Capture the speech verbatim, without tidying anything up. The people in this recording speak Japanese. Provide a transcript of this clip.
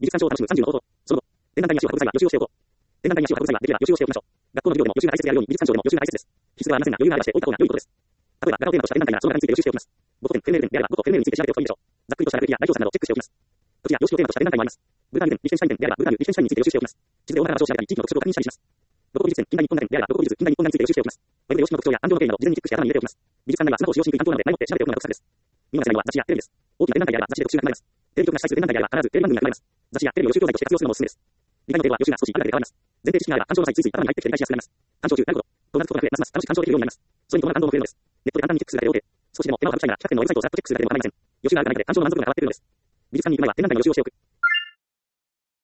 美術鑑賞を楽しむさんじゅうの方法。その後、展覧会に足を運ぶ際は予習をしておこう。展覧会に足を運ぶ際はできれば予習をしておきましょう。学校の授業でも予習が大切であるように美術鑑賞でも予習が大切です。必須ではありませんが余裕があればしておいた方が良いことです。例えば、画家をテーマとした展覧会ならその画家について予習しておきます。ごと展、フェルメールであればごとフェルメールについて調べておくといいでしょう。ざっくりとした落書きや来場者などをチェックしておきます。土地や様式をテーマとした展覧会もあります。ブルターニュ展、リヒテンシュタイン展であればブルターニュ、リヒテンシュタインについて予習しておきます。地図で大原画像を調べたり地域の特徴を確認したりします。土木美術展、近代日本画展であれば土木美術、近代日本画について予習しておきます。ウェブで様式の特徴や安定の経緯など事前にチェックして頭に入れておきます。美術館内はスマホを使用しにくい環境なので前もって調べておくのが得策です。見逃せないのは雑誌やテレビです。大きな展覧会であれば雑誌で特集が組まれます。テレビ局が主催する展覧会であれば必ずテレビ番組が組まれます。雑誌やテレビを予習教材として活用するのもおすすめです。理解の程度は予習が少しあるだけで変わります。前提知識があれば鑑賞の際ついつい頭に入ってきて理解しやすくなります。鑑賞中、なるほど。とうなることが増え、ますます楽しく鑑賞できるようになります。それに伴う感動も増えるのです。ネットで簡単にチェックするだけで OK。少しでも手間を省きたいなら企画展のウェブサイトをさっとチェックするだけでも構いません。予習があるかないかで鑑賞の満足度が変わってくるのです。美術館に行く前は展覧会の予習をしておく。